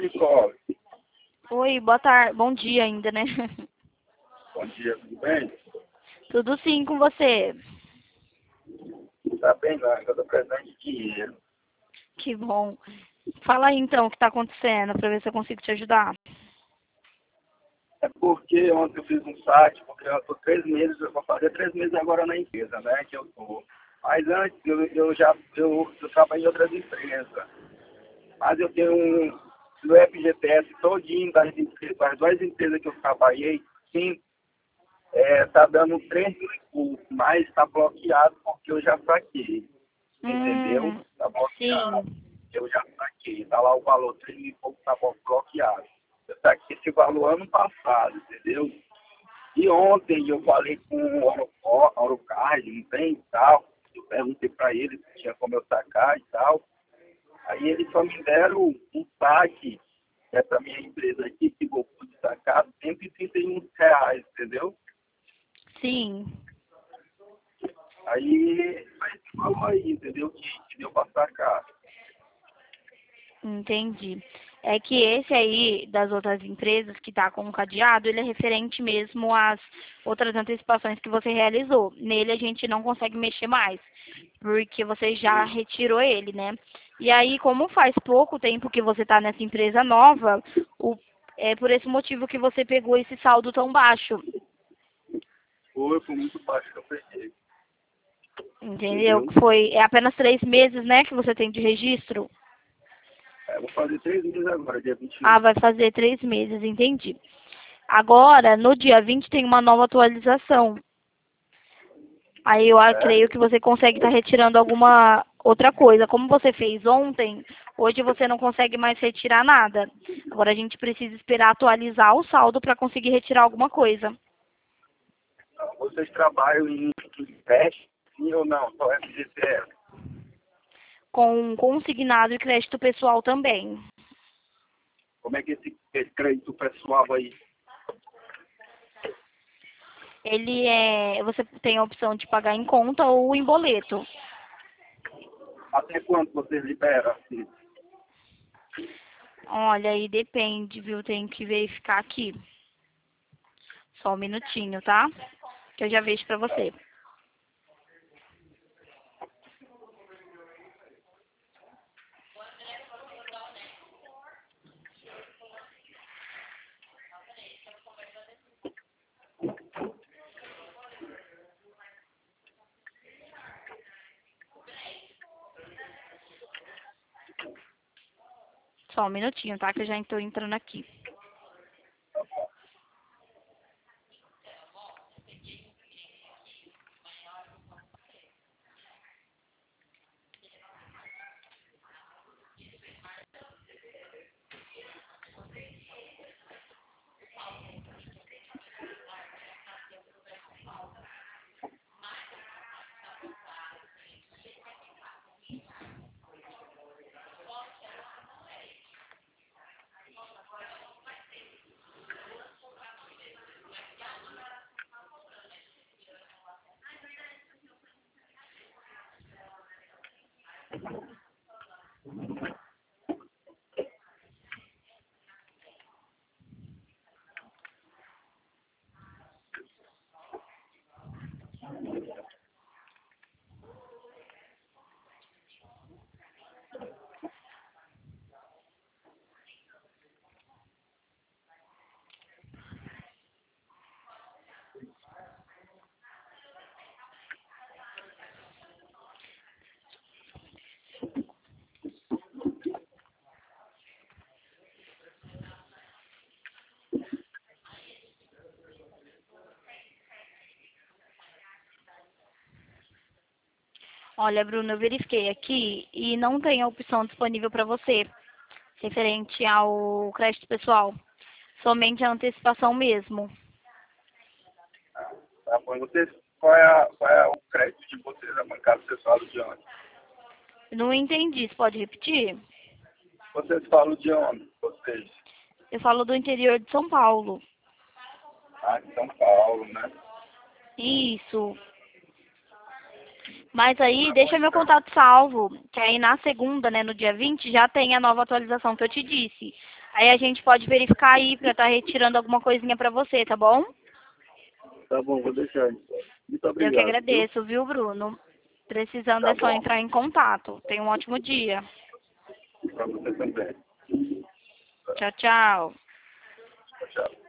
Nicole. Oi, boa tarde. Bom dia ainda, né? Bom dia, tudo bem? Tudo sim com você. Tá bem, não, eu tô precisando de dinheiro. Que bom. Fala aí então o que tá acontecendo pra ver se eu consigo te ajudar. É porque ontem eu fiz um site, porque eu tô 3 meses, eu vou fazer 3 meses agora na empresa, né, que eu tô. Mas antes eu trabalhei em outras empresas. Mas eu tenho no FGTS todinho das duas empresas que eu trabalhei, sim, tá dando 3 mil e pouco, mas tá bloqueado porque eu já saquei. Entendeu? Tá bloqueado. Sim. Eu já saquei. Tá lá o valor 3 mil e pouco, tá bloqueado. Eu saquei esse valor ano passado, entendeu? E ontem eu falei com o Orocard, não tem e tal. Eu perguntei pra ele se tinha como eu sacar e tal. Aí eles só me deram um saque, essa minha empresa aqui, que vou poder sacar R$ 131, entendeu? Sim. Aí falou aí, entendeu? Que deu pra sacar. Entendi. É que esse aí das outras empresas que tá com o cadeado, ele é referente mesmo às outras antecipações que você realizou. Nele a gente não consegue mexer mais, porque você já retirou ele, né? E aí, como faz pouco tempo que você tá nessa empresa nova, é por esse motivo que você pegou esse saldo tão baixo. Foi muito baixo que eu peguei. Entendeu? Entendeu? É apenas 3 meses, né, que você tem de registro. Vou fazer 3 meses agora, dia 21. Ah, vai fazer 3 meses, entendi. Agora, no dia 20 tem uma nova atualização. Aí eu creio Sério? que você consegue estar retirando alguma outra coisa. Como você fez ontem, hoje você não consegue mais retirar nada. Agora a gente precisa esperar atualizar o saldo para conseguir retirar alguma coisa. Então, vocês trabalham em teste, sim ou não? Só FGTS. Com consignado e crédito pessoal também. Como é que esse crédito pessoal aí? Você tem a opção de pagar em conta ou em boleto. Até quanto vocês liberam? Assim? Olha, aí depende, viu? Tenho que verificar aqui. Só um minutinho, tá? Que eu já vejo pra você. Só um minutinho, tá? Que eu já estou entrando aqui. Olha, Bruna, eu verifiquei aqui e não tem a opção disponível para você, referente ao crédito pessoal. Somente a antecipação mesmo. Tá bom, vocês, qual é o crédito de vocês, a bancada vocês falam de onde? Não entendi, você pode repetir? Vocês falam de onde? Vocês? Eu falo do interior de São Paulo. De São Paulo, né? Isso. Mas aí, deixa meu contato salvo, que aí na segunda, né, no dia 20, já tem a nova atualização que eu te disse. Aí a gente pode verificar aí pra estar retirando alguma coisinha pra você, tá bom? Tá bom, vou deixar então. Muito Eu que obrigado, viu? agradeço, viu, Bruno? Precisando Tá é só bom. entrar em contato. Tenha um ótimo dia. Pra você também. Tchau, tchau. Tchau, tchau.